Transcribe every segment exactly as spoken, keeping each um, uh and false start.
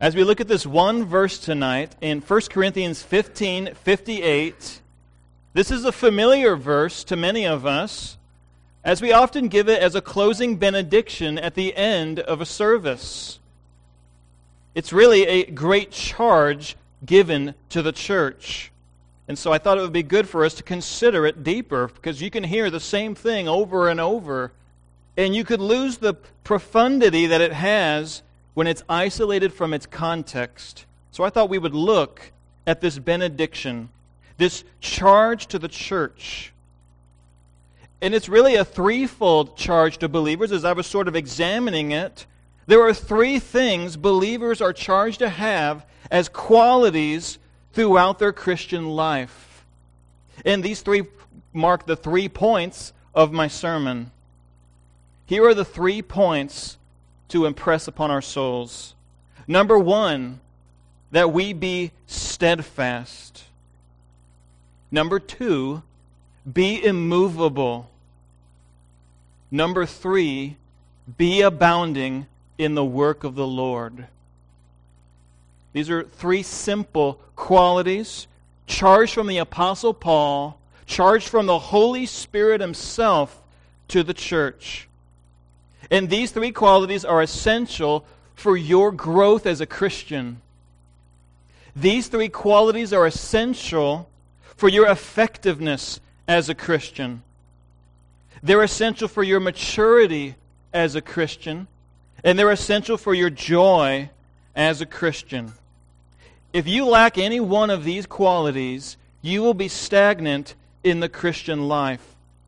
As we look at this one verse tonight in First Corinthians fifteen fifty-eight, this is a familiar verse to many of us, as we often give it as a closing benediction at the end of a service. It's really a great charge given to the church. And so I thought it would be good for us to consider it deeper, because you can hear the same thing over and over, and you could lose the profundity that it has when it's isolated from its context. So I thought we would look at this benediction, this charge to the church. And it's really a threefold charge to believers. As I was sort of examining it, there are three things believers are charged to have as qualities throughout their Christian life. And these three mark the three points of my sermon. Here are the three points to impress upon our souls. Number one, that we be steadfast. Number two, be immovable. Number three, be abounding in the work of the Lord. These are three simple qualities charged from the Apostle Paul, charged from the Holy Spirit Himself to the church. And these three qualities are essential for your growth as a Christian. These three qualities are essential for your effectiveness as a Christian. They're essential for your maturity as a Christian, and they're essential for your joy as a Christian. If you lack any one of these qualities, you will be stagnant in the Christian life.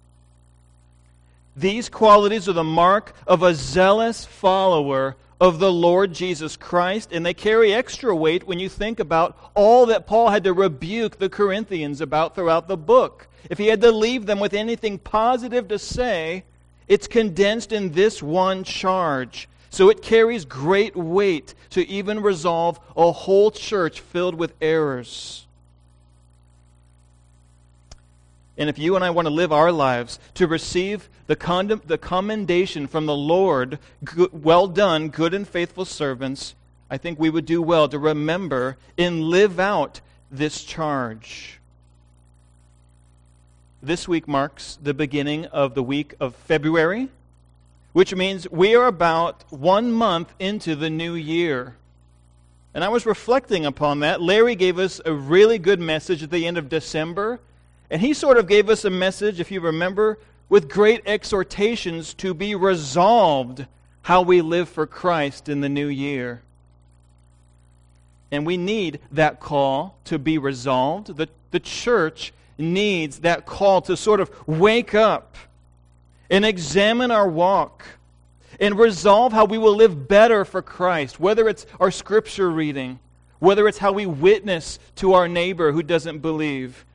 These qualities are the mark of a zealous follower of the Lord Jesus Christ, and they carry extra weight when you think about all that Paul had to rebuke the Corinthians about throughout the book. If he had to leave them with anything positive to say, it's condensed in this one charge. So it carries great weight to even resolve a whole church filled with errors. And if you and I want to live our lives to receive the, condom- the commendation from the Lord, good, well done, good and faithful servants, I think we would do well to remember and live out this charge. This week marks the beginning of the week of February, which means we are about one month into the new year. And I was reflecting upon that. Larry gave us a really good message at the end of December. And he sort of gave us a message, if you remember, with great exhortations to be resolved how we live for Christ in the new year. And we need that call to be resolved. The, the church needs that call to sort of wake up and examine our walk and resolve how we will live better for Christ, whether it's our scripture reading, whether it's how we witness to our neighbor who doesn't believe,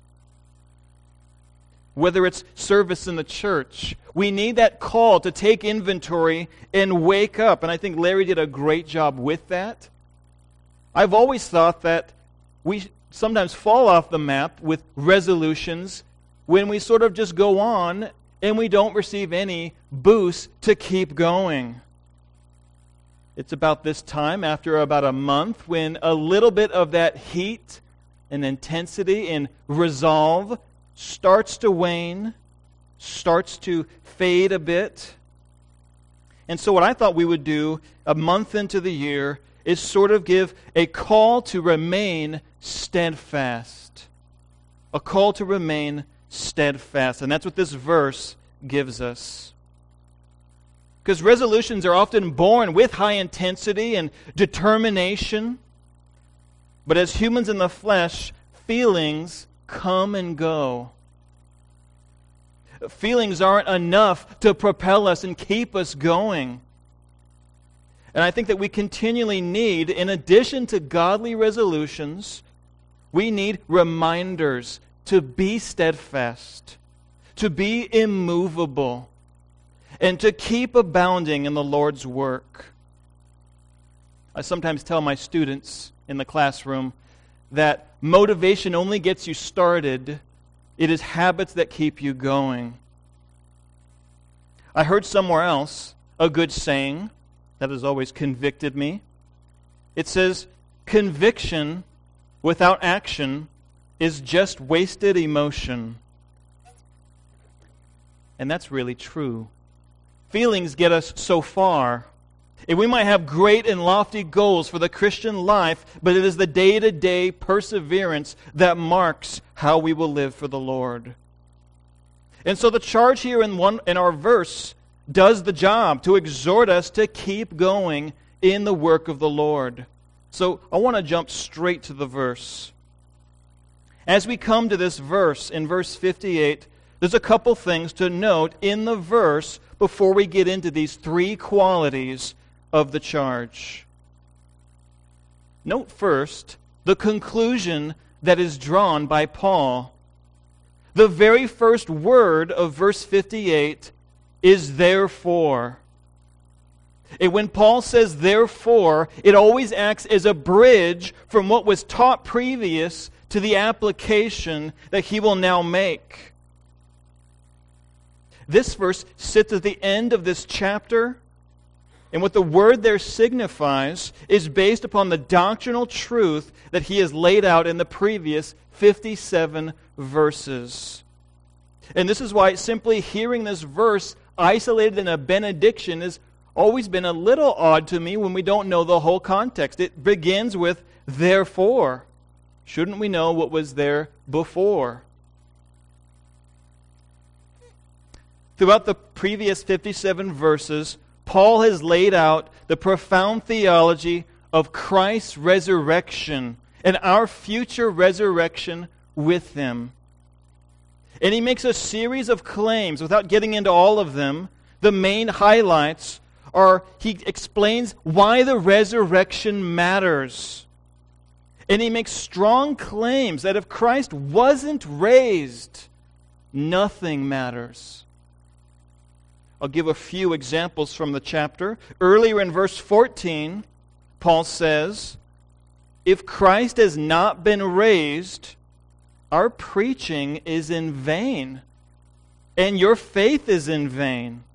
whether it's service in the church. We need that call to take inventory and wake up. And I think Larry did a great job with that. I've always thought that we sometimes fall off the map with resolutions when we sort of just go on and we don't receive any boost to keep going. It's about this time, after about a month, when a little bit of that heat and intensity and resolve starts to wane, starts to fade a bit. And so what I thought we would do a month into the year is sort of give a call to remain steadfast. A call to remain steadfast. And that's what this verse gives us. Because resolutions are often born with high intensity and determination. But as humans in the flesh, feelings come and go. Feelings aren't enough to propel us and keep us going. And I think that we continually need, in addition to godly resolutions, we need reminders to be steadfast, to be immovable, and to keep abounding in the Lord's work. I sometimes tell my students in the classroom that motivation only gets you started. It is habits that keep you going. I heard somewhere else a good saying that has always convicted me. It says, conviction without action is just wasted emotion. And that's really true. Feelings get us so far. And we might have great and lofty goals for the Christian life, but it is the day-to-day perseverance that marks how we will live for the Lord. And so the charge here in one in our verse does the job to exhort us to keep going in the work of the Lord. So I want to jump straight to the verse. As we come to this verse, in verse fifty-eight, there's a couple things to note in the verse before we get into these three qualities of the charge. Note first the conclusion that is drawn by Paul. The very first word of verse fifty-eight is therefore. And when Paul says therefore, it always acts as a bridge from what was taught previous to the application that he will now make. This verse sits at the end of this chapter, and what the word there signifies is based upon the doctrinal truth that he has laid out in the previous fifty-seven verses. And this is why simply hearing this verse isolated in a benediction has always been a little odd to me when we don't know the whole context. It begins with therefore. Shouldn't we know what was there before? Throughout the previous fifty-seven verses, Paul has laid out the profound theology of Christ's resurrection and our future resurrection with Him. And he makes a series of claims. Without getting into all of them, the main highlights are he explains why the resurrection matters. And he makes strong claims that if Christ wasn't raised, nothing matters. I'll give a few examples from the chapter. Earlier in verse fourteen, Paul says, if Christ has not been raised, our preaching is in vain, and your faith is in vain.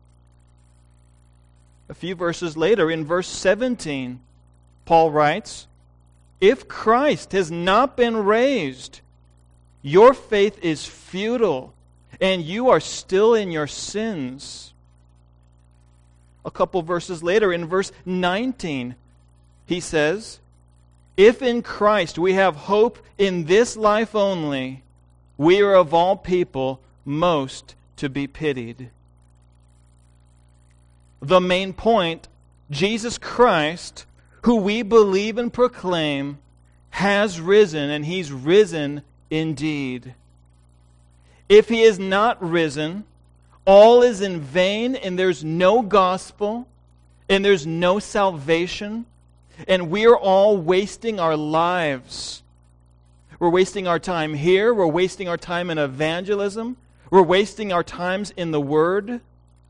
A few verses later, in verse seventeen, Paul writes, if Christ has not been raised, your faith is futile, and you are still in your sins. A couple verses later, in verse nineteen, he says, if in Christ we have hope in this life only, we are of all people most to be pitied. The main point, Jesus Christ, who we believe and proclaim, has risen, and He's risen indeed. If He is not risen, all is in vain, and there's no gospel, and there's no salvation, and we're all wasting our lives. We're wasting our time here, we're wasting our time in evangelism, we're wasting our times in the Word.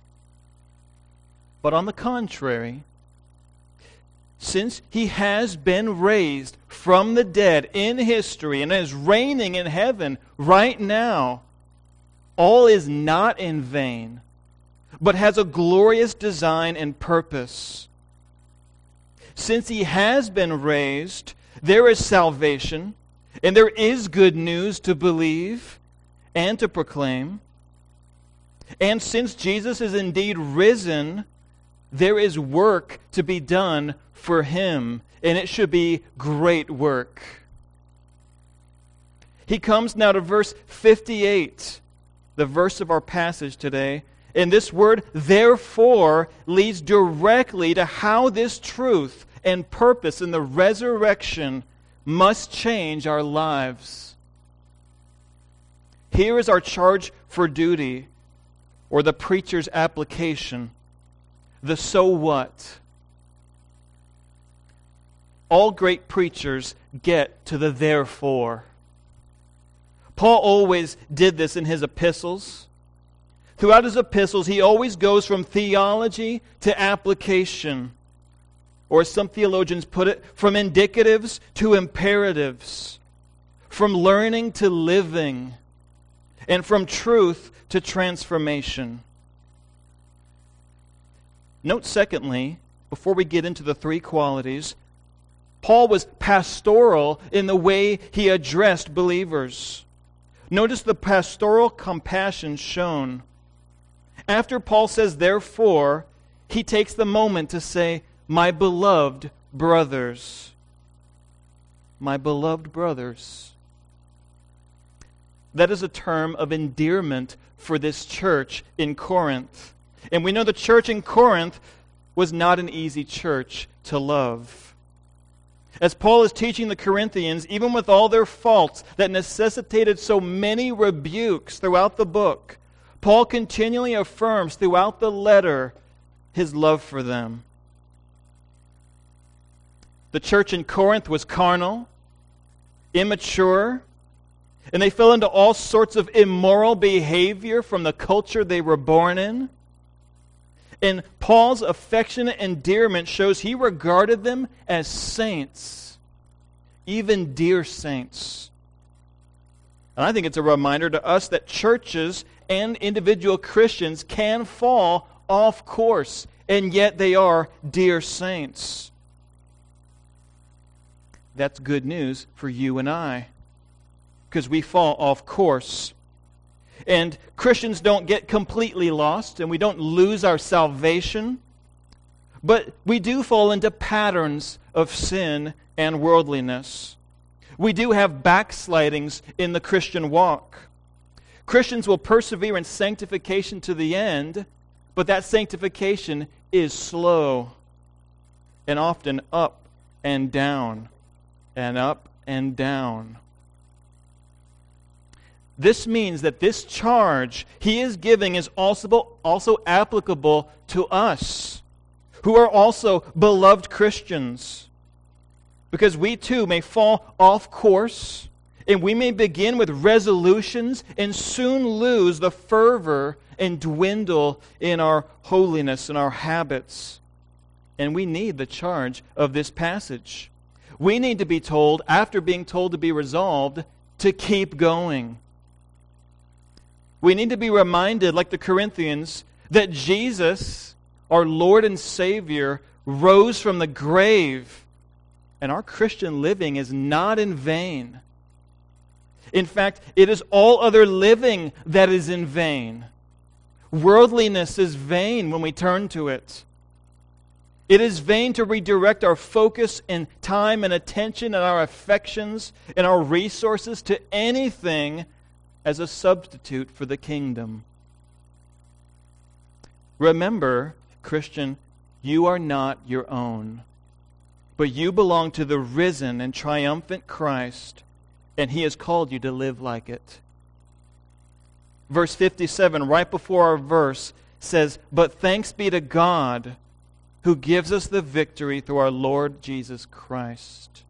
But on the contrary, since He has been raised from the dead in history and is reigning in heaven right now, all is not in vain, but has a glorious design and purpose. Since He has been raised, there is salvation, and there is good news to believe and to proclaim. And since Jesus is indeed risen, there is work to be done for Him, and it should be great work. He comes now to verse fifty-eight, the verse of our passage today, and this word, therefore, leads directly to how this truth and purpose in the resurrection must change our lives. Here is our charge for duty, or the preacher's application. The so what. All great preachers get to the therefore. Paul always did this in his epistles. Throughout his epistles, he always goes from theology to application. Or as some theologians put it, from indicatives to imperatives. From learning to living. And from truth to transformation. Note secondly, before we get into the three qualities, Paul was pastoral in the way he addressed believers. Notice the pastoral compassion shown. After Paul says, therefore, he takes the moment to say, my beloved brothers. My beloved brothers. That is a term of endearment for this church in Corinth. And we know the church in Corinth was not an easy church to love. As Paul is teaching the Corinthians, even with all their faults that necessitated so many rebukes throughout the book, Paul continually affirms throughout the letter his love for them. The church in Corinth was carnal, immature, and they fell into all sorts of immoral behavior from the culture they were born in. And Paul's affectionate endearment shows he regarded them as saints, even dear saints. And I think it's a reminder to us that churches and individual Christians can fall off course, and yet they are dear saints. That's good news for you and I, because we fall off course. And Christians don't get completely lost, and we don't lose our salvation, but we do fall into patterns of sin and worldliness. We do have backslidings in the Christian walk. Christians will persevere in sanctification to the end, but that sanctification is slow and often up and down and up and down. This means that this charge he is giving is also, also applicable to us, who are also beloved Christians, because we too may fall off course, and we may begin with resolutions and soon lose the fervor and dwindle in our holiness and our habits. And we need the charge of this passage. We need to be told, after being told to be resolved, to keep going. We need to be reminded, like the Corinthians, that Jesus, our Lord and Savior, rose from the grave, and our Christian living is not in vain. In fact, it is all other living that is in vain. Worldliness is vain when we turn to it. It is vain to redirect our focus and time and attention and our affections and our resources to anything as a substitute for the kingdom. Remember, Christian, you are not your own, but you belong to the risen and triumphant Christ, and He has called you to live like it. Verse fifty-seven, right before our verse, says, "But thanks be to God who gives us the victory through our Lord Jesus Christ."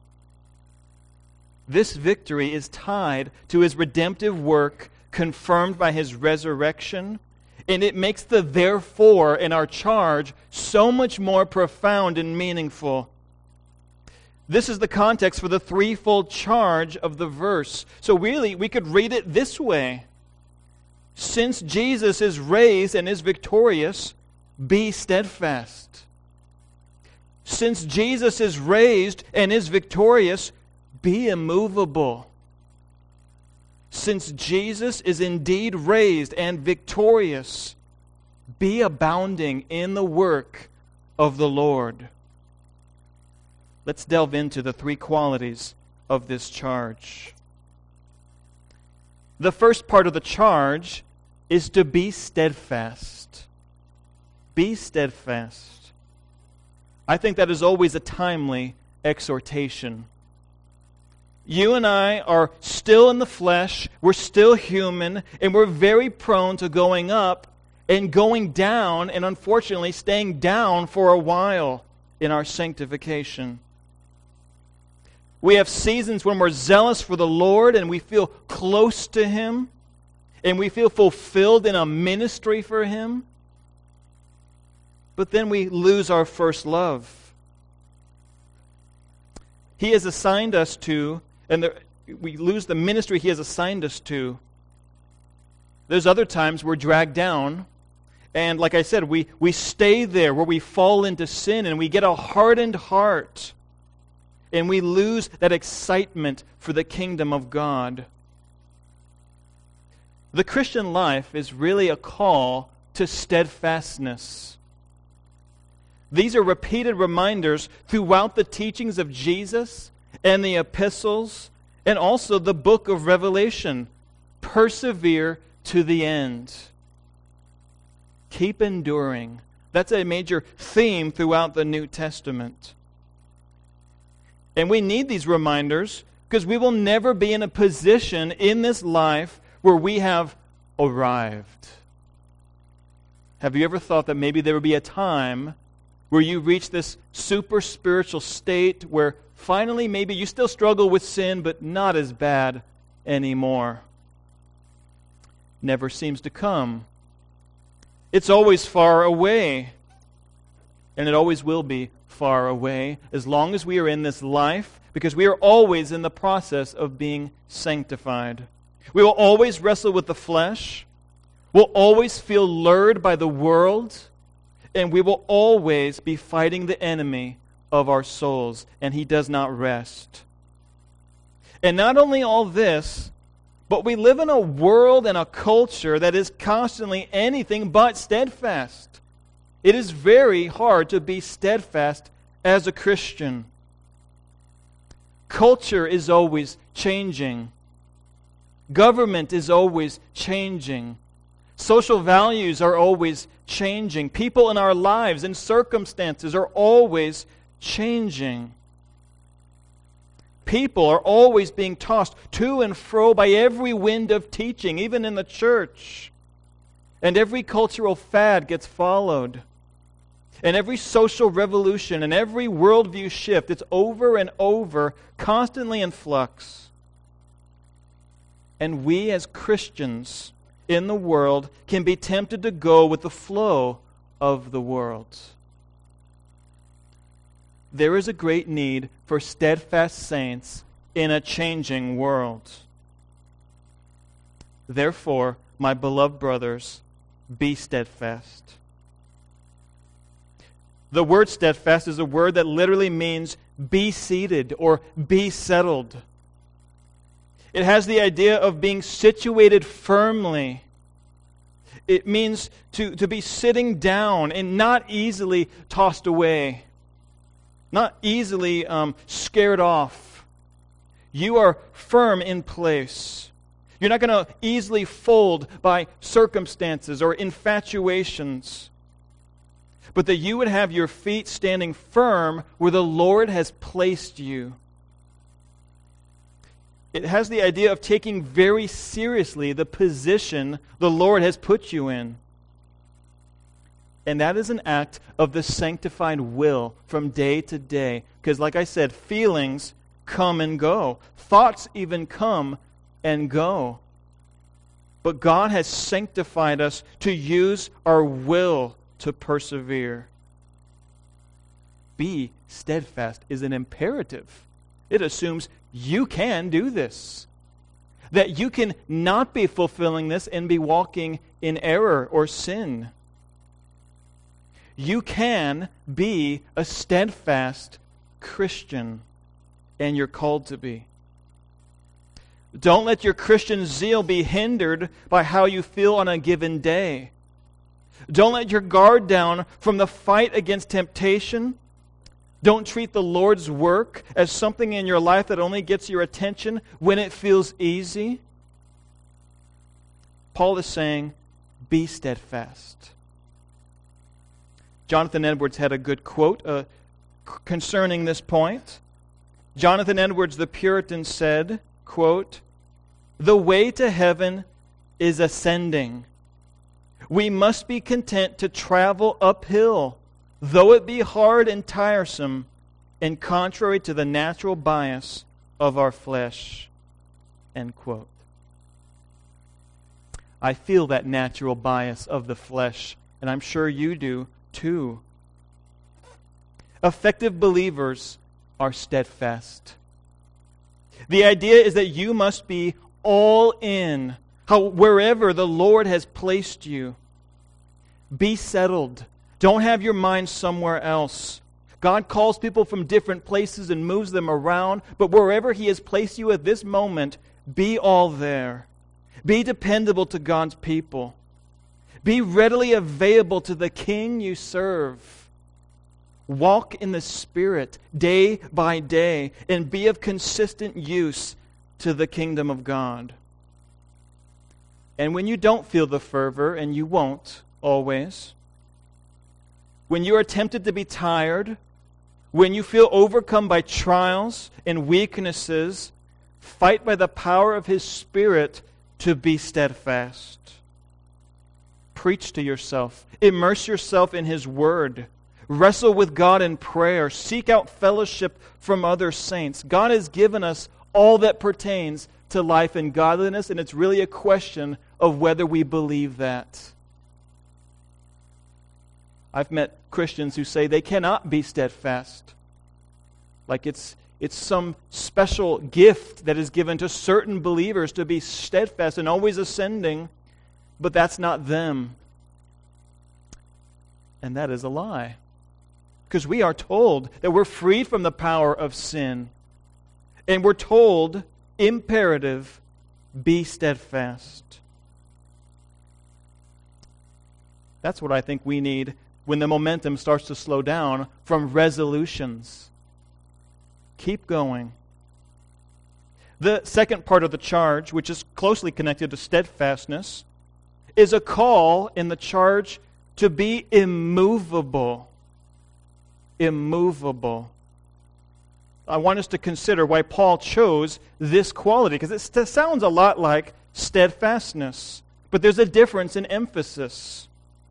This victory is tied to His redemptive work confirmed by His resurrection, and it makes the therefore in our charge so much more profound and meaningful. This is the context for the threefold charge of the verse. So really, we could read it this way. Since Jesus is raised and is victorious, be steadfast. Since Jesus is raised and is victorious, be immovable. Since Jesus is indeed raised and victorious, be abounding in the work of the Lord. Let's delve into the three qualities of this charge. The first part of the charge is to be steadfast. Be steadfast. I think that is always a timely exhortation. You and I are still in the flesh, we're still human, and we're very prone to going up and going down, and unfortunately staying down for a while in our sanctification. We have seasons when we're zealous for the Lord and we feel close to Him and we feel fulfilled in a ministry for Him. But then we lose our first love. He has assigned us to, and the, we lose the ministry He has assigned us to. There's other times we're dragged down, and like I said, we, we stay there where we fall into sin and we get a hardened heart. and we lose that excitement for the kingdom of God. The Christian life is really a call to steadfastness. These are repeated reminders throughout the teachings of Jesus and the epistles and also the book of Revelation. Persevere to the end. Keep enduring. That's a major theme throughout the New Testament. And we need these reminders because we will never be in a position in this life where we have arrived. Have you ever thought that maybe there would be a time where you reach this super spiritual state where finally maybe you still struggle with sin, but not as bad anymore? Never seems to come. It's always far away. And it always will be far away as long as we are in this life, because we are always in the process of being sanctified. We will always wrestle with the flesh. We'll always feel lured by the world. And we will always be fighting the enemy of our souls. And he does not rest. And not only all this, but we live in a world and a culture that is constantly anything but steadfast. It is very hard to be steadfast as a Christian. Culture is always changing. Government is always changing. Social values are always changing. People in our lives and circumstances are always changing. People are always being tossed to and fro by every wind of teaching, even in the church. And every cultural fad gets followed. And every social revolution and every worldview shift, it's over and over, constantly in flux. And we as Christians in the world can be tempted to go with the flow of the world. There is a great need for steadfast saints in a changing world. Therefore, my beloved brothers, be steadfast. The word steadfast is a word that literally means be seated or be settled. It has the idea of being situated firmly. It means to, to be sitting down and not easily tossed away. Not easily um, scared off. You are firm in place. You're not going to easily fold by circumstances or infatuations. But that you would have your feet standing firm where the Lord has placed you. It has the idea of taking very seriously the position the Lord has put you in. And that is an act of the sanctified will from day to day. Because like I said, feelings come and go. Thoughts even come and go. But God has sanctified us to use our will to persevere. Be steadfast is an imperative. It assumes you can do this. That you can not be fulfilling this and be walking in error or sin. You can be a steadfast Christian, and you're called to be. Don't let your Christian zeal be hindered by how you feel on a given day. Don't let your guard down from the fight against temptation. Don't treat the Lord's work as something in your life that only gets your attention when it feels easy. Paul is saying, be steadfast. Jonathan Edwards had a good quote uh, concerning this point. Jonathan Edwards, the Puritan, said, quote, "The way to heaven is ascending. We must be content to travel uphill, though it be hard and tiresome, and contrary to the natural bias of our flesh." End quote. I feel that natural bias of the flesh, and I'm sure you do too. Effective believers are steadfast. The idea is that you must be all in, how, wherever the Lord has placed you. Be settled. Don't have your mind somewhere else. God calls people from different places and moves them around, but wherever He has placed you at this moment, be all there. Be dependable to God's people. Be readily available to the King you serve. Walk in the Spirit day by day and be of consistent use to the kingdom of God. And when you don't feel the fervor, and you won't always, when you are tempted to be tired, when you feel overcome by trials and weaknesses, fight by the power of His Spirit to be steadfast. Preach to yourself. Immerse yourself in His Word. Wrestle with God in prayer. Seek out fellowship from other saints. God has given us all that pertains to life and godliness, and it's really a question of whether we believe that. I've met Christians who say they cannot be steadfast. Like it's it's some special gift that is given to certain believers to be steadfast and always ascending, but that's not them. And that is a lie. Because we are told that we're freed from the power of sin. And we're told, imperative, be steadfast. That's what I think we need when the momentum starts to slow down from resolutions. Keep going. The second part of the charge, which is closely connected to steadfastness, is a call in the charge to be immovable. Immovable. I want us to consider why Paul chose this quality, because it sounds a lot like steadfastness, but there's a difference in emphasis.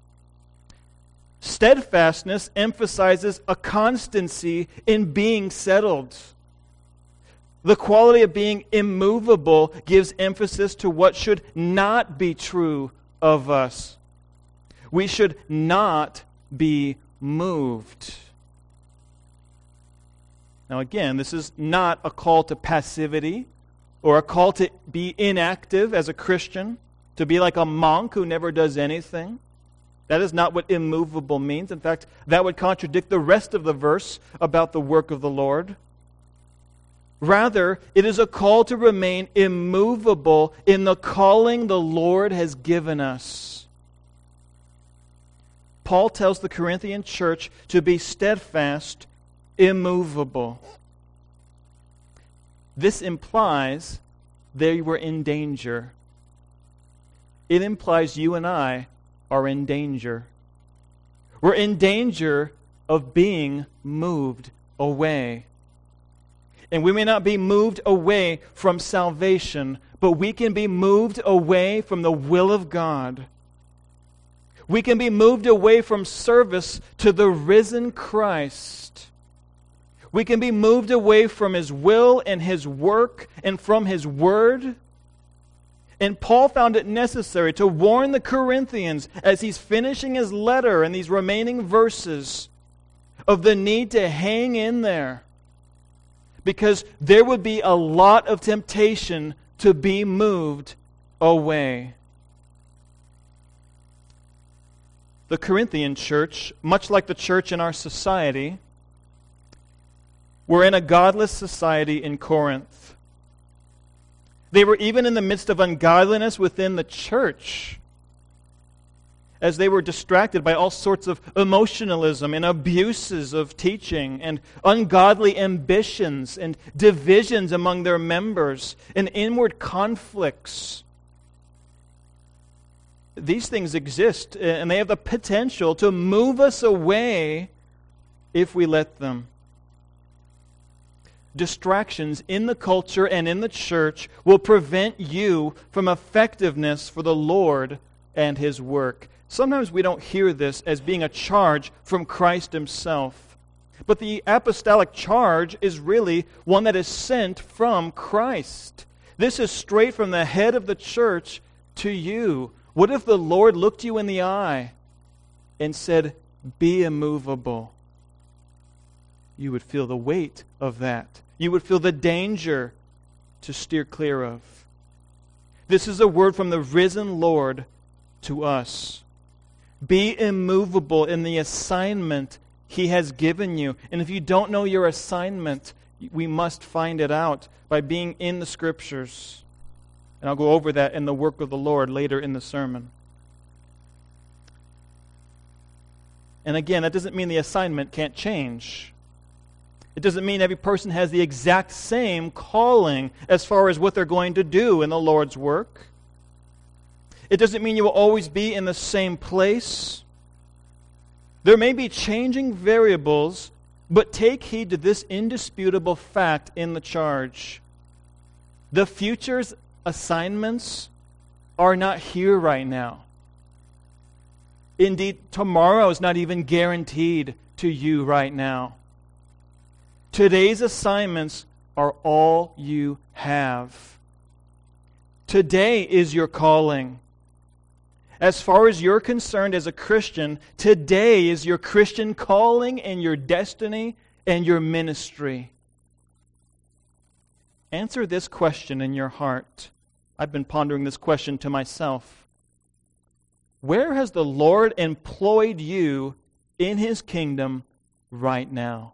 Steadfastness emphasizes a constancy in being settled. The quality of being immovable gives emphasis to what should not be true of us. We should not be moved. Now again, this is not a call to passivity or a call to be inactive as a Christian, to be like a monk who never does anything. That is not what immovable means. In fact, that would contradict the rest of the verse about the work of the Lord. Rather, it is a call to remain immovable in the calling the Lord has given us. Paul tells the Corinthian church to be steadfast, immovable. This implies they were in danger. It implies you and I are in danger. We're in danger of being moved away. And we may not be moved away from salvation, but we can be moved away from the will of God. We can be moved away from service to the risen Christ. We can be moved away from His will and His work and from His word. And Paul found it necessary to warn the Corinthians as he's finishing his letter in these remaining verses of the need to hang in there. Because there would be a lot of temptation to be moved away. The Corinthian church, much like the church in our society, were in a godless society in Corinth. They were even in the midst of ungodliness within the church, as they were distracted by all sorts of emotionalism and abuses of teaching and ungodly ambitions and divisions among their members and inward conflicts. These things exist, and they have the potential to move us away if we let them. Distractions in the culture and in the church will prevent you from effectiveness for the Lord and His work. Sometimes we don't hear this as being a charge from Christ Himself. But the apostolic charge is really one that is sent from Christ. This is straight from the head of the church to you. What if the Lord looked you in the eye and said, "Be immovable"? You would feel the weight of that. You would feel the danger to steer clear of. This is a word from the risen Lord to us. Be immovable in the assignment He has given you. And if you don't know your assignment, we must find it out by being in the Scriptures. And I'll go over that in the work of the Lord later in the sermon. And again, that doesn't mean the assignment can't change. It doesn't mean every person has the exact same calling as far as what they're going to do in the Lord's work. It doesn't mean you will always be in the same place. There may be changing variables, but take heed to this indisputable fact in the charge. The future's assignments are not here right now. Indeed, tomorrow is not even guaranteed to you right now. Today's assignments are all you have. Today is your calling. As far as you're concerned as a Christian, today is your Christian calling and your destiny and your ministry. Answer this question in your heart. I've been pondering this question to myself. Where has the Lord employed you in His kingdom right now?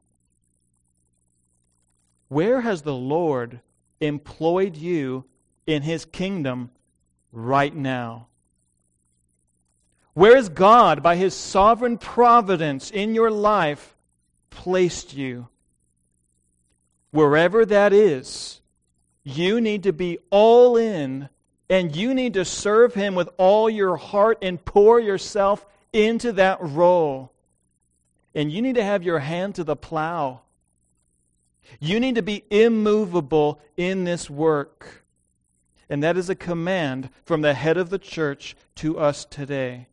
Where has the Lord employed you in His kingdom right now? Where has God, by His sovereign providence in your life, placed you? Wherever that is, you need to be all in, and you need to serve Him with all your heart and pour yourself into that role. And you need to have your hand to the plow. You need to be immovable in this work. And that is a command from the head of the church to us today.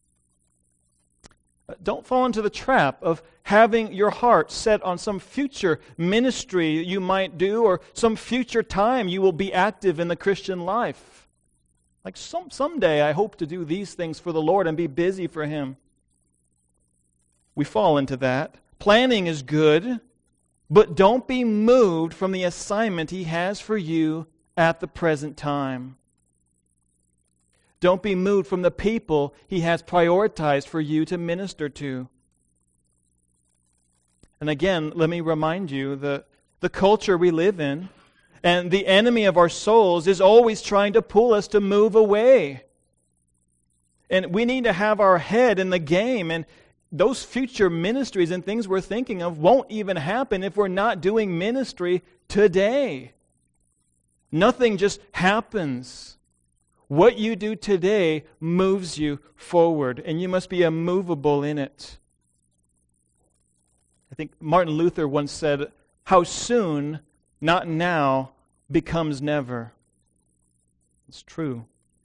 Don't fall into the trap of having your heart set on some future ministry you might do or some future time you will be active in the Christian life. Like some someday I hope to do these things for the Lord and be busy for Him. We fall into that. Planning is good, but don't be moved from the assignment He has for you at the present time. Don't be moved from the people He has prioritized for you to minister to. And again, let me remind you that the culture we live in and the enemy of our souls is always trying to pull us to move away. And we need to have our head in the game, and those future ministries and things we're thinking of won't even happen if we're not doing ministry today. Nothing just happens. What you do today moves you forward, and you must be immovable in it. I think Martin Luther once said, "How soon, not now, becomes never." It's true.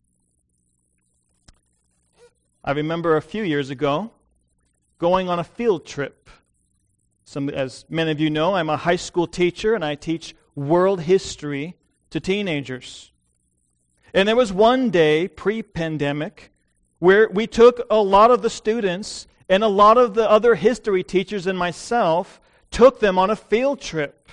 I remember a few years ago going on a field trip. Some, as many of you know, I'm a high school teacher, and I teach world history to teenagers. And there was one day, pre-pandemic, where we took a lot of the students and a lot of the other history teachers and myself took them on a field trip.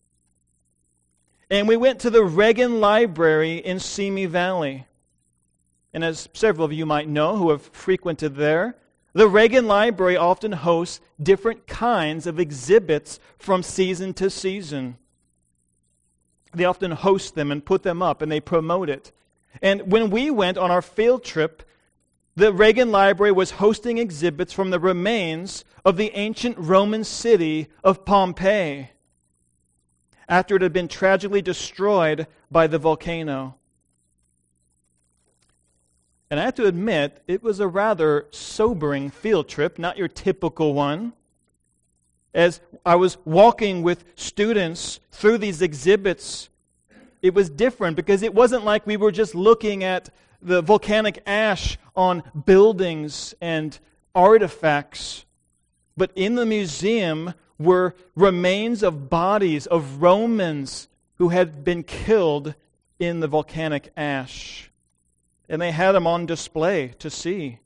And we went to the Reagan Library in Simi Valley. And as several of you might know who have frequented there, the Reagan Library often hosts different kinds of exhibits from season to season. They often host them and put them up, and they promote it. And when we went on our field trip, the Reagan Library was hosting exhibits from the remains of the ancient Roman city of Pompeii, after it had been tragically destroyed by the volcano. And I have to admit, it was a rather sobering field trip, not your typical one. As I was walking with students through these exhibits, it was different because it wasn't like we were just looking at the volcanic ash on buildings and artifacts. But in the museum were remains of bodies of Romans who had been killed in the volcanic ash. And they had them on display to see.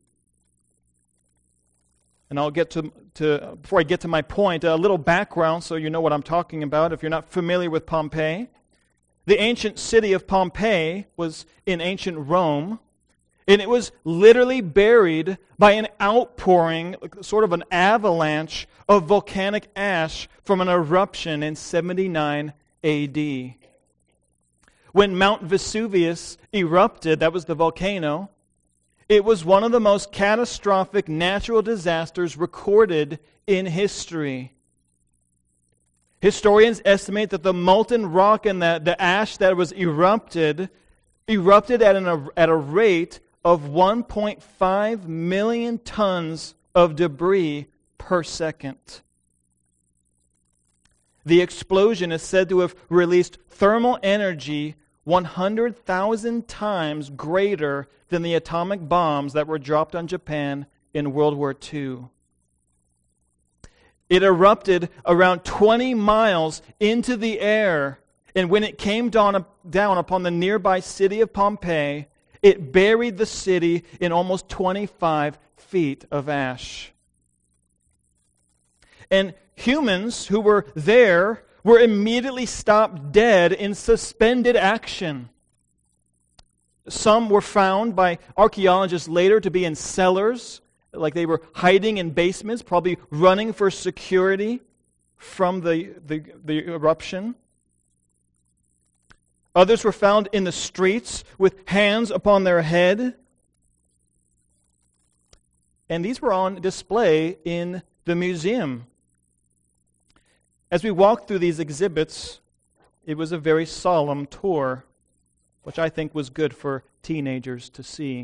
And I'll get to, to, before I get to my point, a little background so you know what I'm talking about if you're not familiar with Pompeii. The ancient city of Pompeii was in ancient Rome, And it was literally buried by an outpouring, sort of an avalanche of volcanic ash from an eruption in seventy-nine A D. When Mount Vesuvius erupted, that was the volcano, it was one of the most catastrophic natural disasters recorded in history. Historians estimate that the molten rock and the, the ash that was erupted erupted at, an, at a rate of one point five million tons of debris per second. The explosion is said to have released thermal energy one hundred thousand times greater than the atomic bombs that were dropped on Japan in World War Two. It erupted around twenty miles into the air, and when it came down, down upon the nearby city of Pompeii, it buried the city in almost twenty-five feet of ash. And humans who were there were immediately stopped dead in suspended action. Some were found by archaeologists later to be in cellars, like they were hiding in basements, probably running for security from the, the, the eruption. Others were found in the streets with hands upon their head. And these were on display in the museum. As we walked through these exhibits, it was a very solemn tour, which I think was good for teenagers to see.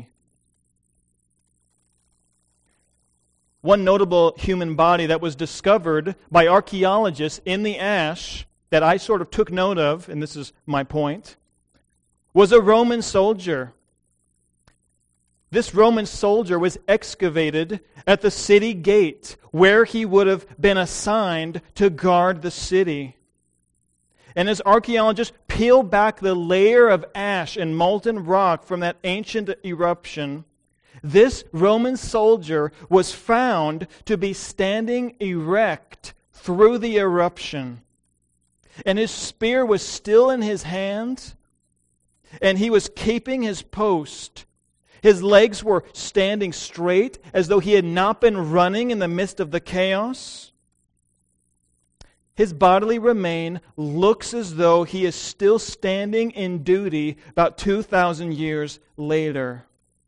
One notable human body that was discovered by archaeologists in the ash that I sort of took note of, and this is my point, was a Roman soldier. This Roman soldier was excavated at the city gate, where he would have been assigned to guard the city. And as archaeologists peel back the layer of ash and molten rock from that ancient eruption, this Roman soldier was found to be standing erect through the eruption. And his spear was still in his hand, and he was keeping his post. His legs were standing straight, as though he had not been running in the midst of the chaos. His bodily remain looks as though he is still standing in duty about two thousand years later.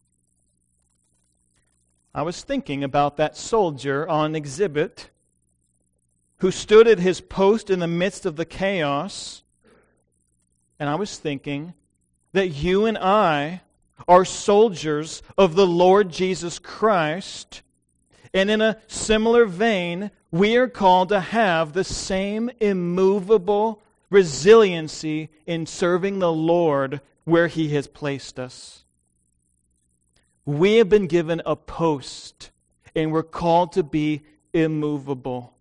I was thinking about that soldier on exhibit who stood at his post in the midst of the chaos, and I was thinking that you and I are soldiers of the Lord Jesus Christ, and in a similar vein, we are called to have the same immovable resiliency in serving the Lord where He has placed us. We have been given a post, and we're called to be immovable.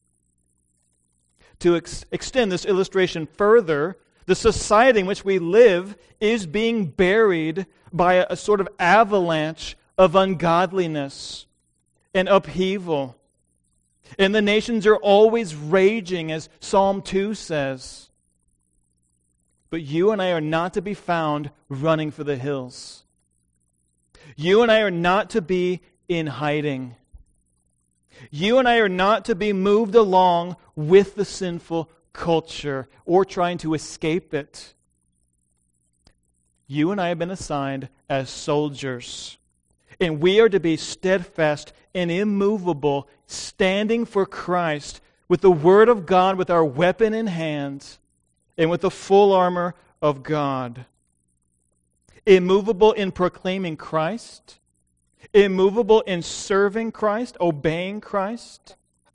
To ex- extend this illustration further, the society in which we live is being buried by a, a sort of avalanche of ungodliness and upheaval. And the nations are always raging, as Psalm two says. But you and I are not to be found running for the hills. You and I are not to be in hiding. You and I are not to be moved along with the sinful culture or trying to escape it. You and I have been assigned as soldiers, and we are to be steadfast and immovable, standing for Christ with the Word of God, with our weapon in hand, and with the full armor of God. Immovable in proclaiming Christ, immovable in serving Christ, obeying Christ.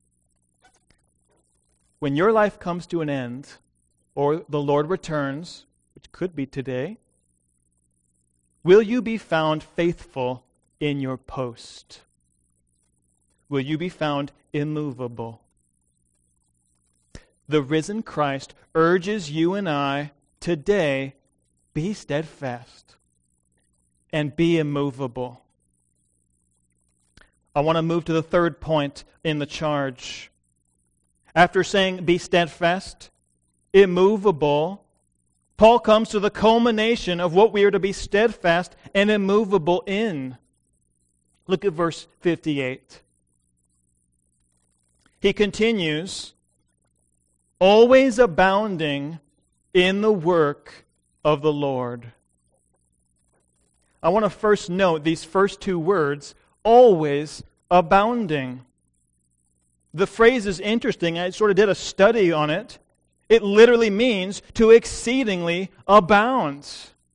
When your life comes to an end, or the Lord returns, which could be today, will you be found faithful in your post? Will you be found immovable? The risen Christ urges you and I today, be steadfast and be immovable. I want to move to the third point in the charge. After saying be steadfast, immovable, Paul comes to the culmination of what we are to be steadfast and immovable in. Look at verse fifty-eight. He continues, always abounding in the work of the Lord. I want to first note these first two words, always abounding. The phrase is interesting. I sort of did a study on it. It literally means to exceedingly abound.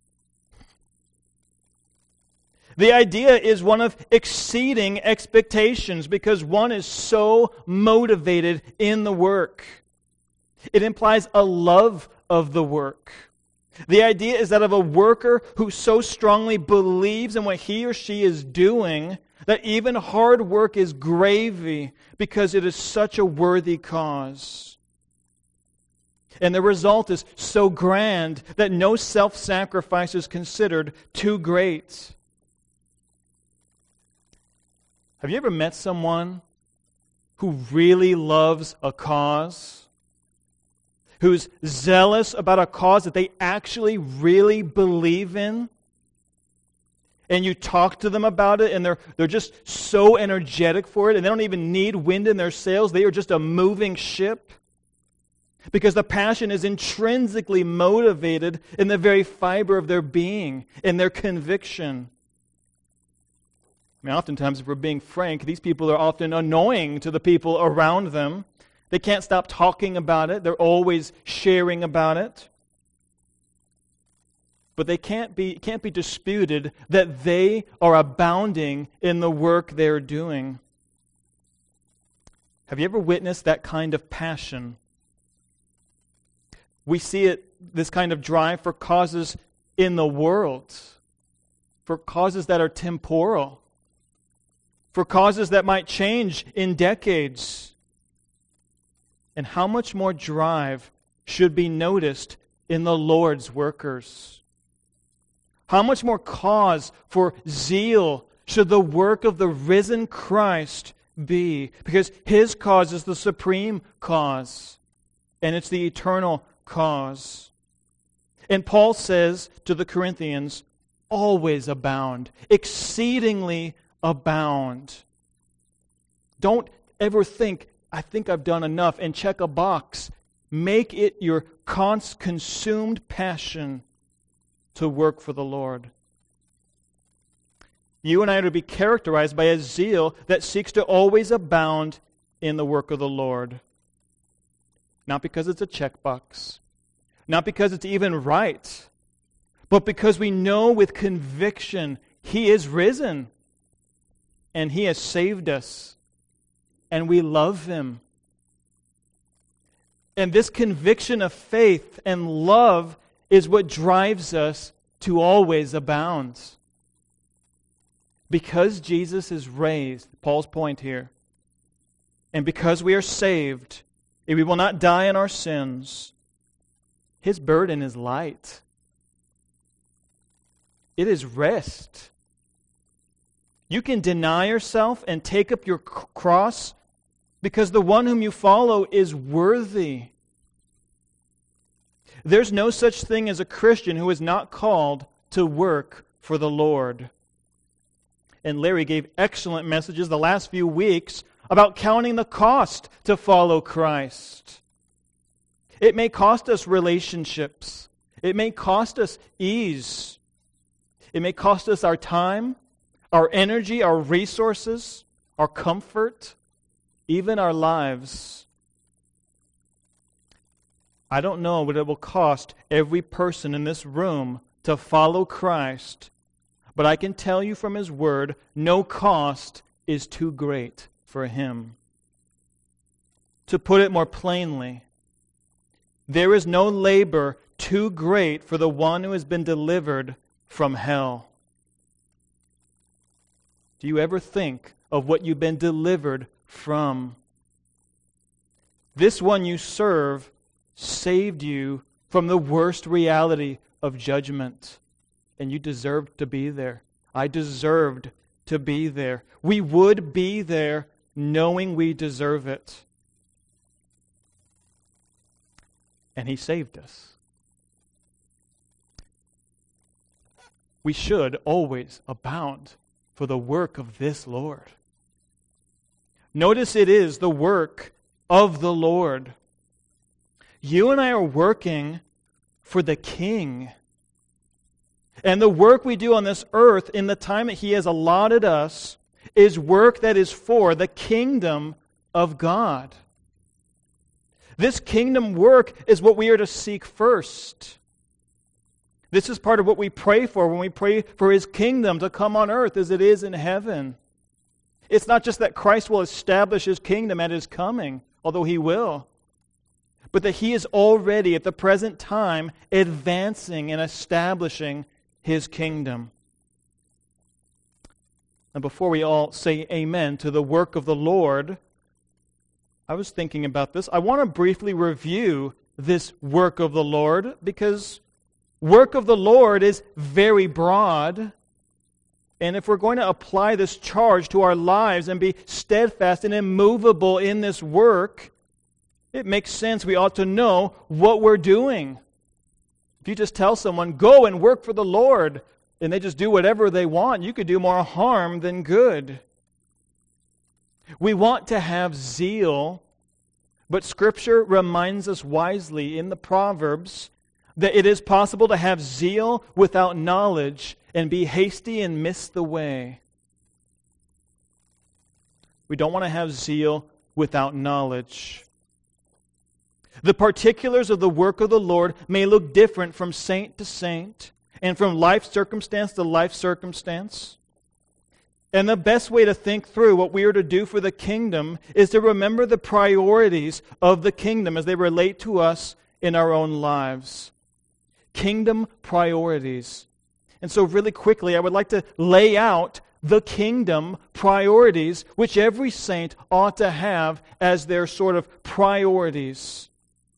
The idea is one of exceeding expectations because one is so motivated in the work. It implies a love of the work. The idea is that of a worker who so strongly believes in what he or she is doing that even hard work is gravy because it is such a worthy cause. And the result is so grand that no self-sacrifice is considered too great. Have you ever met someone who really loves a cause? Who's zealous about a cause that they actually really believe in? And you talk to them about it and they're, they're just so energetic for it and they don't even need wind in their sails. They are just a moving ship. Because the passion is intrinsically motivated in the very fiber of their being, in their conviction. I mean, oftentimes, if we're being frank, these people are often annoying to the people around them. They can't stop talking about it. They're always sharing about it. But they can't be, can't be disputed that they are abounding in the work they're doing. Have you ever witnessed that kind of passion? We see it, this kind of drive for causes in the world, for causes that are temporal, for causes that might change in decades. And how much more drive should be noticed in the Lord's workers? How much more cause for zeal should the work of the risen Christ be? Because His cause is the supreme cause, and it's the eternal cause. And Paul says to the Corinthians, always abound, exceedingly abound. Don't ever think, I think I've done enough, and check a box. Make it your cons- consumed passion to work for the Lord. You and I are to be characterized by a zeal that seeks to always abound in the work of the Lord. Not because it's a checkbox, not because it's even right, but because we know with conviction He is risen and He has saved us and we love Him. And this conviction of faith and love is what drives us to always abound. Because Jesus is raised, Paul's point here, and because we are saved, and we will not die in our sins, His burden is light. It is rest. You can deny yourself and take up your cross because the one whom you follow is worthy. There's no such thing as a Christian who is not called to work for the Lord. And Larry gave excellent messages the last few weeks about counting the cost to follow Christ. It may cost us relationships. It may cost us ease. It may cost us our time, our energy, our resources, our comfort, even our lives. I don't know what it will cost every person in this room to follow Christ, but I can tell you from His Word, no cost is too great for Him. To put it more plainly, there is no labor too great for the one who has been delivered from hell. Do you ever think of what you've been delivered from? This one you serve saved you from the worst reality of judgment, and you deserved to be there. I deserved to be there. We would be there knowing we deserve it. And He saved us. we should always abound for the work of this Lord. Notice it is the work of the Lord. You and I are working for the King. And the work we do on this earth in the time that He has allotted us is work that is for the kingdom of God. This kingdom work is what we are to seek first. This is part of what we pray for when we pray for His kingdom to come on earth as it is in heaven. It's not just that Christ will establish His kingdom at His coming, although He will, but that He is already at the present time advancing and establishing His kingdom. And before we all say amen to the work of the Lord, I was thinking about this. I want to briefly review this work of the Lord, because work of the Lord is very broad. And if we're going to apply this charge to our lives and be steadfast and immovable in this work, it makes sense we ought to know what we're doing. If you just tell someone, go and work for the Lord, and they just do whatever they want, you could do more harm than good. We want to have zeal, but Scripture reminds us wisely in the Proverbs that it is possible to have zeal without knowledge and be hasty and miss the way. We don't want to have zeal without knowledge. The particulars of the work of the Lord may look different from saint to saint and from life circumstance to life circumstance. And the best way to think through what we are to do for the kingdom is to remember the priorities of the kingdom as they relate to us in our own lives. Kingdom priorities. And so really quickly, I would like to lay out the kingdom priorities which every saint ought to have as their sort of priorities.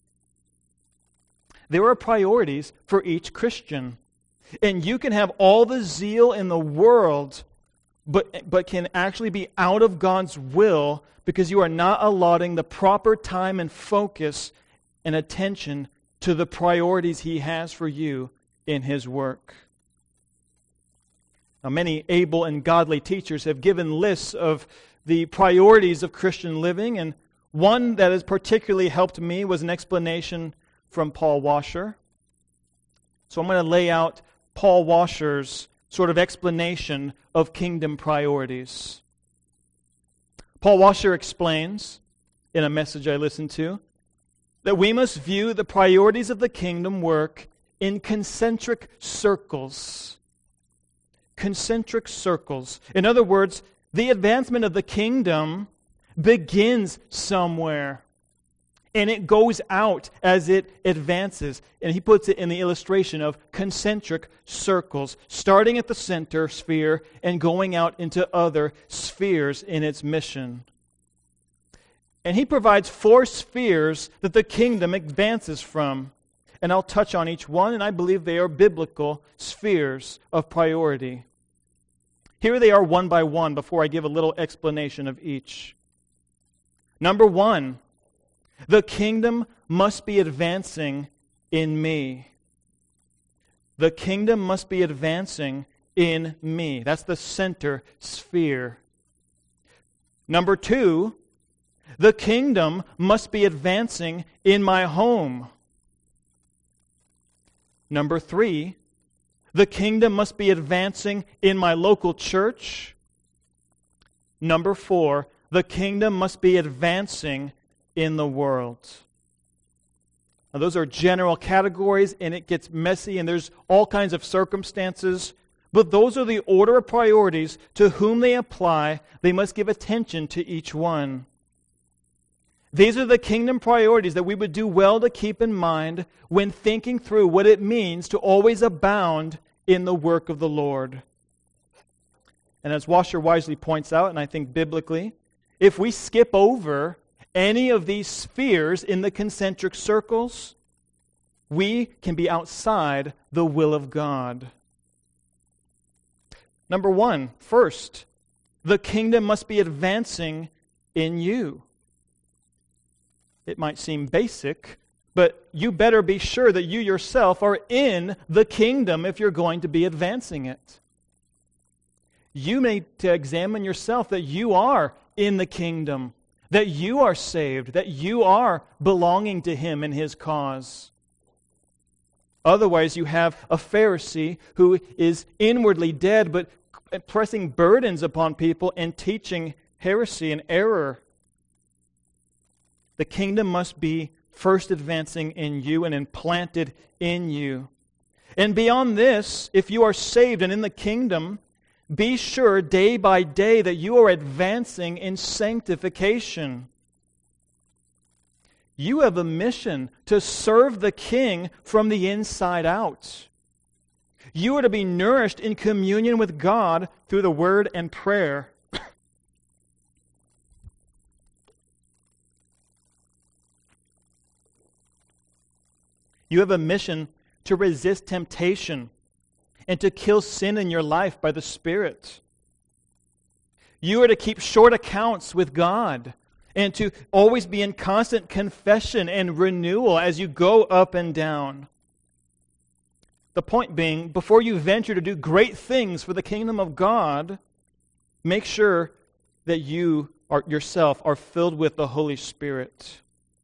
There are priorities for each Christian. And you can have all the zeal in the world, but, but can actually be out of God's will because you are not allotting the proper time and focus and attention to the priorities He has for you in His work. Now, many able and godly teachers have given lists of the priorities of Christian living, and one that has particularly helped me was an explanation from Paul Washer. So I'm going to lay out Paul Washer's sort of explanation of kingdom priorities. Paul Washer explains, in a message I listened to, that we must view the priorities of the kingdom work in concentric circles. Concentric circles. In other words, the advancement of the kingdom begins somewhere. And it goes out as it advances. And he puts it in the illustration of concentric circles, starting at the center sphere and going out into other spheres in its mission. And he provides four spheres that the kingdom advances from. And I'll touch on each one, and I believe they are biblical spheres of priority. Here they are one by one before I give a little explanation of each. Number one, the kingdom must be advancing in me. The kingdom must be advancing in me. That's the center sphere. Number two, the kingdom must be advancing in my home. Number three, the kingdom must be advancing in my local church. Number four, the kingdom must be advancing in the world. Now, those are general categories, and it gets messy, and there's all kinds of circumstances. But those are the order of priorities to whom they apply. They must give attention to each one. These are the kingdom priorities that we would do well to keep in mind when thinking through what it means to always abound in the work of the Lord. And as Washer wisely points out, and I think biblically, if we skip over any of these spheres in the concentric circles, we can be outside the will of God. Number one, first, the kingdom must be advancing in you. It might seem basic, But you better be sure that you yourself are in the kingdom if you're going to be advancing it. You need to examine yourself that you are in the kingdom, that you are saved, that you are belonging to Him and His cause. Otherwise, you have a Pharisee who is inwardly dead, but pressing burdens upon people and teaching heresy and error. The kingdom must be first advancing in you and implanted in you. And beyond this, if you are saved and in the kingdom, be sure day by day that you are advancing in sanctification. You have a mission to serve the King from the inside out. You are to be nourished in communion with God through the Word and prayer. You have a mission to resist temptation and to kill sin in your life by the Spirit. You are to keep short accounts with God and to always be in constant confession and renewal as you go up and down. The point being, before you venture to do great things for the kingdom of God, make sure that you are, yourself are filled with the Holy Spirit.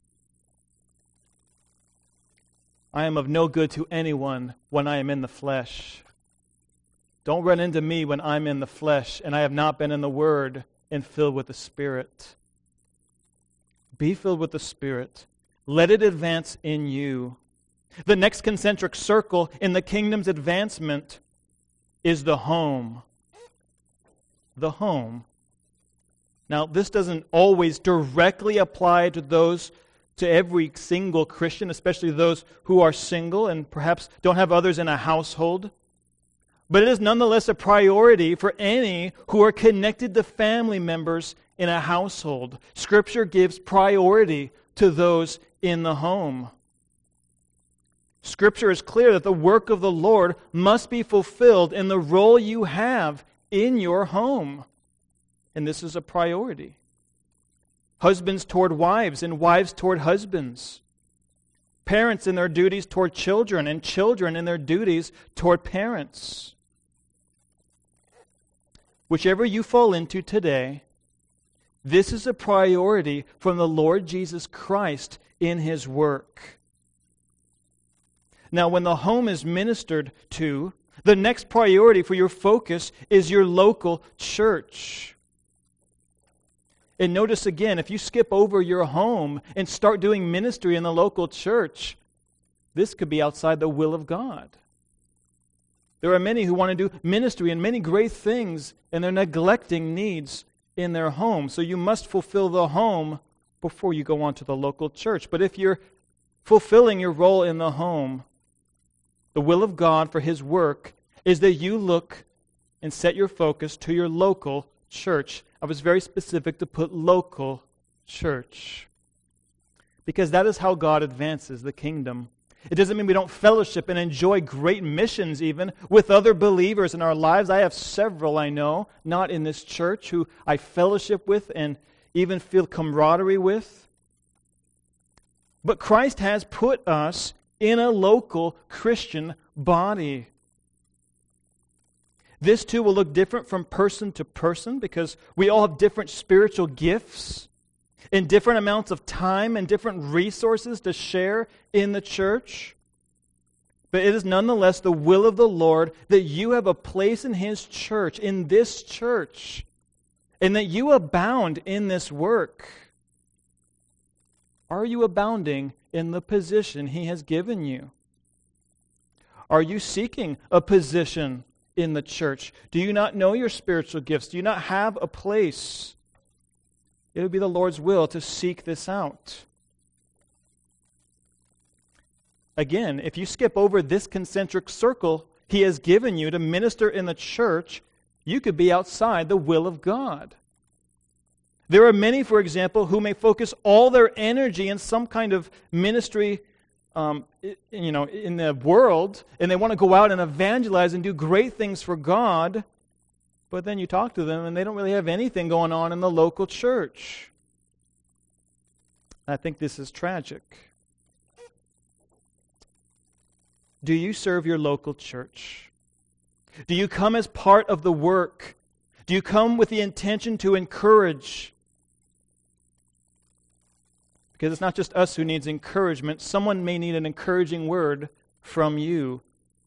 I am of no good to anyone when I am in the flesh. Don't run into me when I'm in the flesh and I have not been in the Word and filled with the Spirit. Be filled with the Spirit. Let it advance in you. The next concentric circle in the kingdom's advancement is the home. The home. Now, this doesn't always directly apply to those to every single Christian, especially those who are single and perhaps don't have others in a household. But it is nonetheless a priority for any who are connected to family members in a household. Scripture gives priority to those in the home. Scripture is clear that the work of the Lord must be fulfilled in the role you have in your home. And this is a priority. Husbands toward wives and wives toward husbands. Parents in their duties toward children and children in their duties toward parents. Whichever you fall into today, this is a priority from the Lord Jesus Christ in His work. Now, when the home is ministered to, the next priority for your focus is your local church. And notice again, if you skip over your home and start doing ministry in the local church, this could be outside the will of God. There are many who want to do ministry and many great things, and they're neglecting needs in their home. So you must fulfill the home before you go on to the local church. But if you're fulfilling your role in the home, the will of God for His work is that you look and set your focus to your local church. I was very specific to put local church, because that is how God advances the kingdom. It doesn't mean we don't fellowship and enjoy great missions even with other believers in our lives. I have several I know, not in this church, who I fellowship with and even feel camaraderie with. But Christ has put us in a local Christian body. This too will look different from person to person because we all have different spiritual gifts and different amounts of time and different resources to share in the church. But it is nonetheless the will of the Lord that you have a place in His church, in this church, and that you abound in this work. Are you abounding in the position He has given you? Are you seeking a position in the church? Do you not know your spiritual gifts? Do you not have a place? It would be the Lord's will to seek this out. Again, if you skip over this concentric circle He has given you to minister in the church, you could be outside the will of God. There are many, for example, who may focus all their energy in some kind of ministry Um, you know, in the world, and they want to go out and evangelize and do great things for God, but then you talk to them and they don't really have anything going on in the local church. I think this is tragic. Do you serve your local church? Do you come as part of the work? Do you come with the intention to encourage? Because it's not just us who needs encouragement. Someone may need an encouraging word from you.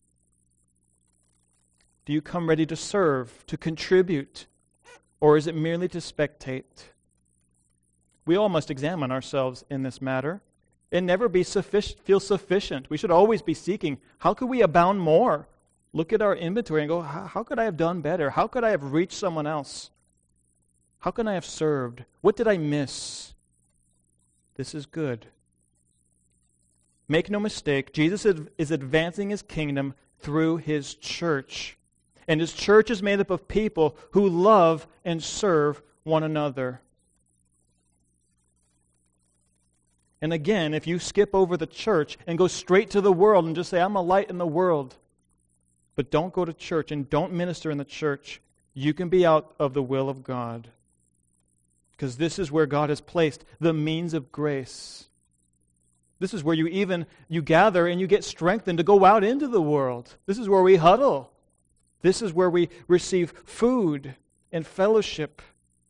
Do you come ready to serve, to contribute, or is it merely to spectate? We all must examine ourselves in this matter and never be sufficient, feel sufficient. We should always be seeking, how could we abound more? Look at our inventory and go, how could I have done better? How could I have reached someone else? How can I have served? What did I miss? This is good. Make no mistake, Jesus is advancing His kingdom through His church. And His church is made up of people who love and serve one another. And again, if you skip over the church and go straight to the world and just say, I'm a light in the world, but don't go to church and don't minister in the church, you can be out of the will of God. Because this is where God has placed the means of grace. This is where you even, you gather and you get strengthened to go out into the world. This is where we huddle. This is where we receive food and fellowship.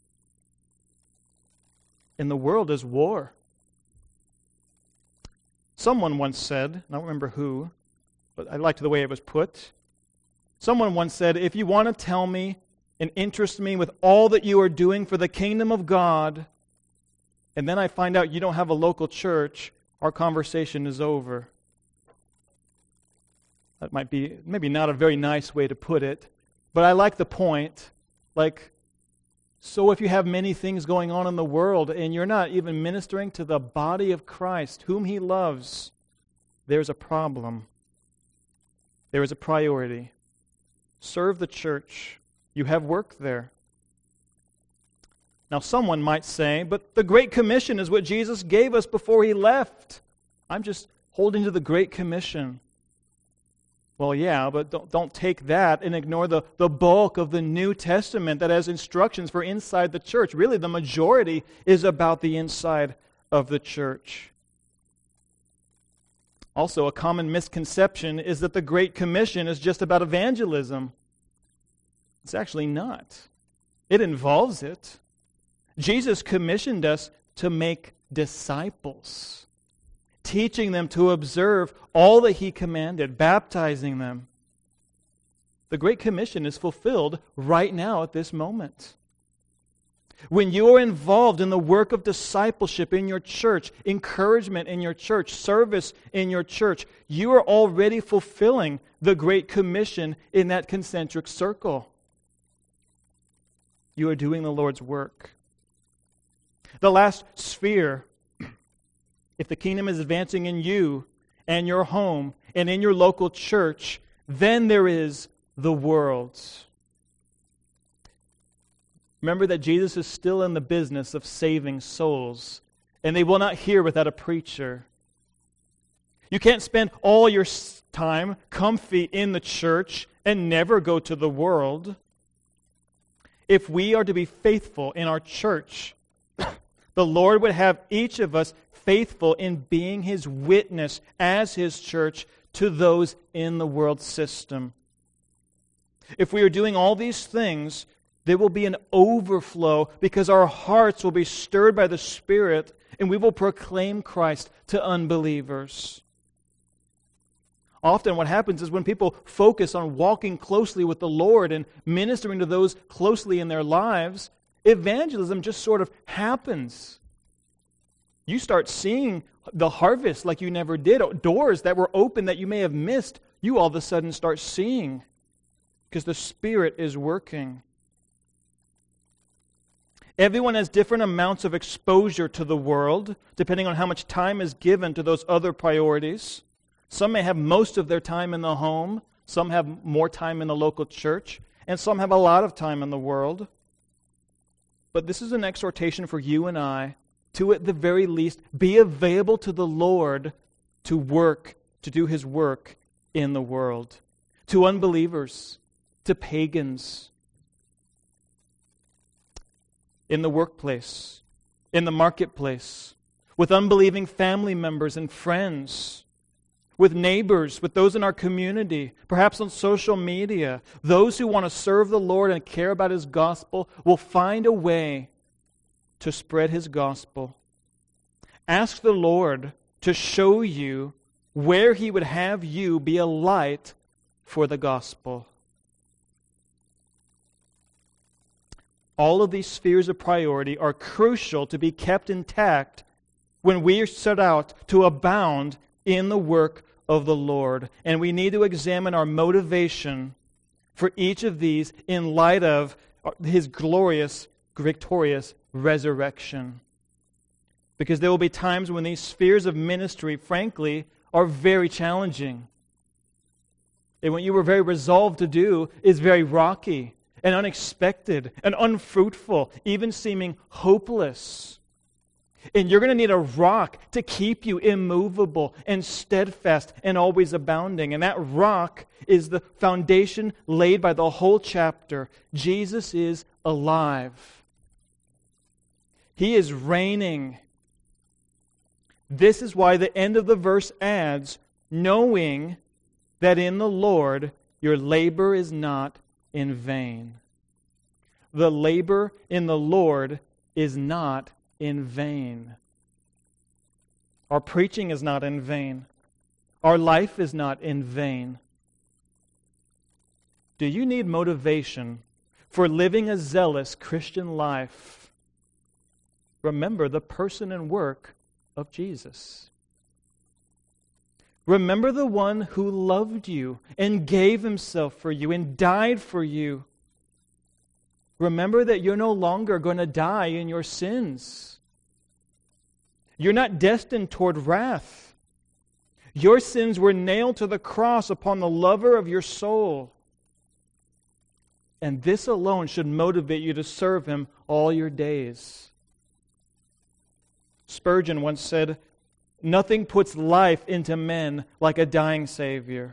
And the world is war. Someone once said, I don't remember who, but I liked the way it was put. Someone once said, if you want to tell me and interest me with all that you are doing for the kingdom of God, and then I find out you don't have a local church, our conversation is over. That might be maybe not a very nice way to put it, but I like the point. Like, so if you have many things going on in the world and you're not even ministering to the body of Christ, whom He loves, there's a problem. There is a priority. Serve the church. You have work there. Now someone might say, but the Great Commission is what Jesus gave us before He left. I'm just holding to the Great Commission. Well, yeah, but don't, don't take that and ignore the, the bulk of the New Testament that has instructions for inside the church. Really, the majority is about the inside of the church. Also, a common misconception is that the Great Commission is just about evangelism. It's actually not. It involves it. Jesus commissioned us to make disciples, teaching them to observe all that He commanded, baptizing them. The Great Commission is fulfilled right now at this moment. When you are involved in the work of discipleship in your church, encouragement in your church, service in your church, you are already fulfilling the Great Commission in that concentric circle. You are doing the Lord's work. The last sphere, if the kingdom is advancing in you and your home and in your local church, then there is the world. Remember that Jesus is still in the business of saving souls, and they will not hear without a preacher. You can't spend all your time comfy in the church and never go to the world. If we are to be faithful in our church, the Lord would have each of us faithful in being His witness as His church to those in the world system. If we are doing all these things, there will be an overflow because our hearts will be stirred by the Spirit and we will proclaim Christ to unbelievers. Often what happens is when people focus on walking closely with the Lord and ministering to those closely in their lives, evangelism just sort of happens. You start seeing the harvest like you never did. Doors that were open that you may have missed, you all of a sudden start seeing because the Spirit is working. Everyone has different amounts of exposure to the world, depending on how much time is given to those other priorities. Some may have most of their time in the home, some have more time in the local church, and some have a lot of time in the world. But this is an exhortation for you and I to, at the very least, be available to the Lord to work, to do His work in the world. To unbelievers, to pagans, in the workplace, in the marketplace, with unbelieving family members and friends, with neighbors, with those in our community, perhaps on social media. Those who want to serve the Lord and care about His gospel will find a way to spread His gospel. Ask the Lord to show you where He would have you be a light for the gospel. All of these spheres of priority are crucial to be kept intact when we set out to abound in the work of the Lord. And we need to examine our motivation for each of these in light of His glorious, victorious resurrection. Because there will be times when these spheres of ministry, frankly, are very challenging. And what you were very resolved to do is very rocky and unexpected and unfruitful, even seeming hopeless. And you're going to need a rock to keep you immovable and steadfast and always abounding. And that rock is the foundation laid by the whole chapter. Jesus is alive. He is reigning. This is why the end of the verse adds, knowing that in the Lord your labor is not in vain. The labor in the Lord is not in vain. Our preaching is not in vain. Our life is not in vain. Do you need motivation for living a zealous Christian life? Remember the person and work of Jesus. Remember the one who loved you and gave Himself for you and died for you. Remember that you're no longer going to die in your sins. You're not destined toward wrath. Your sins were nailed to the cross upon the lover of your soul. And this alone should motivate you to serve Him all your days. Spurgeon once said, "Nothing puts life into men like a dying Savior."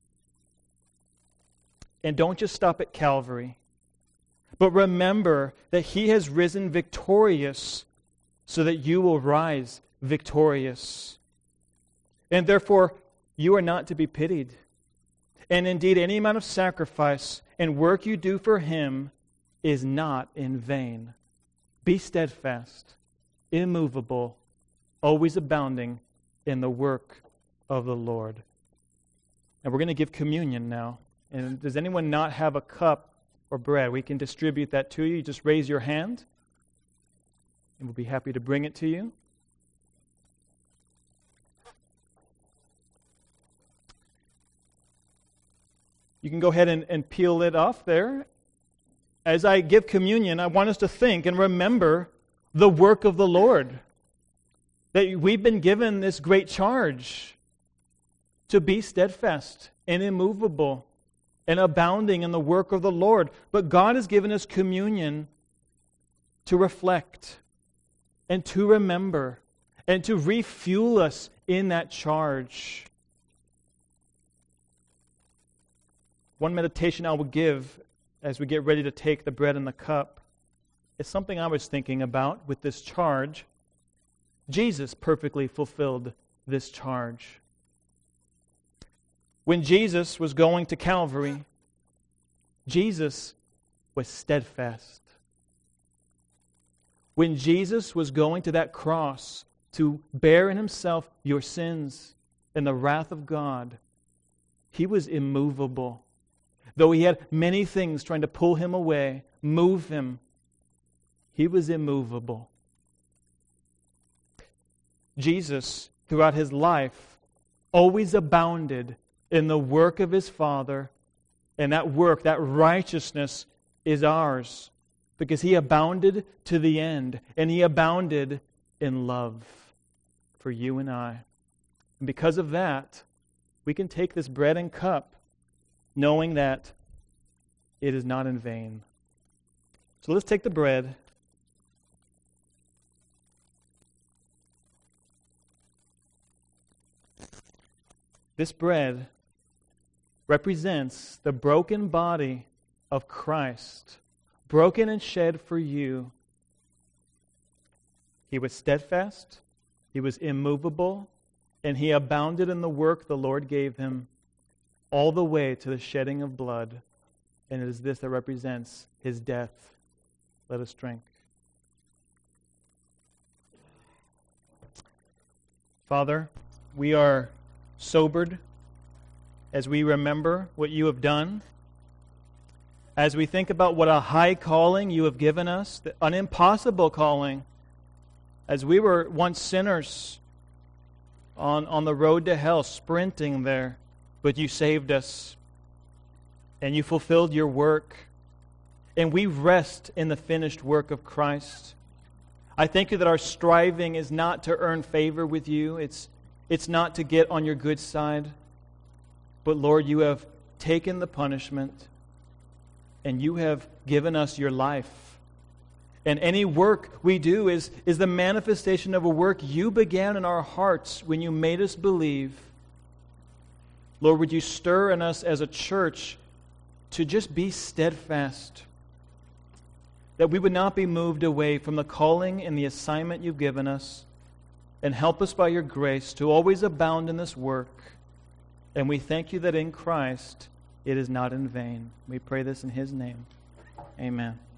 And don't just stop at Calvary, but remember that He has risen victorious so that you will rise victorious. And therefore, you are not to be pitied. And indeed, any amount of sacrifice and work you do for Him is not in vain. Be steadfast, immovable, always abounding in the work of the Lord. And we're going to give communion now. And does anyone not have a cup or bread? We can distribute that to you. You just raise your hand, and we'll be happy to bring it to you. You can go ahead and, and peel it off there. As I give communion, I want us to think and remember the work of the Lord. That we've been given this great charge to be steadfast and immovable and abounding in the work of the Lord. But God has given us communion to reflect and to remember and to refuel us in that charge. One meditation I will give as we get ready to take the bread and the cup is something I was thinking about with this charge. Jesus perfectly fulfilled this charge. When Jesus was going to Calvary, Jesus was steadfast. When Jesus was going to that cross to bear in Himself your sins and the wrath of God, He was immovable. Though He had many things trying to pull Him away, move Him, He was immovable. Jesus, throughout His life, always abounded in the work of His Father, and that work, that righteousness, is ours because He abounded to the end, and He abounded in love for you and I. And because of that, we can take this bread and cup knowing that it is not in vain. So let's take the bread. This bread represents the broken body of Christ, broken and shed for you. He was steadfast. He was immovable. and he abounded in the work the Lord gave him, all the way to the shedding of blood. And it is this that represents his death. Let us drink. Father, we are sobered as we remember what you have done, as we think about what a high calling you have given us, an impossible calling, as we were once sinners on, on the road to hell, sprinting there, but you saved us, and you fulfilled your work, and we rest in the finished work of Christ. I thank you that our striving is not to earn favor with you. It's, it's not to get on your good side. But Lord, you have taken the punishment, and you have given us your life. And any work we do is, is the manifestation of a work you began in our hearts when you made us believe. Lord, would you stir in us as a church to just be steadfast, that we would not be moved away from the calling and the assignment you've given us, and help us by your grace to always abound in this work. And we thank you that in Christ it is not in vain. We pray this in his name. Amen.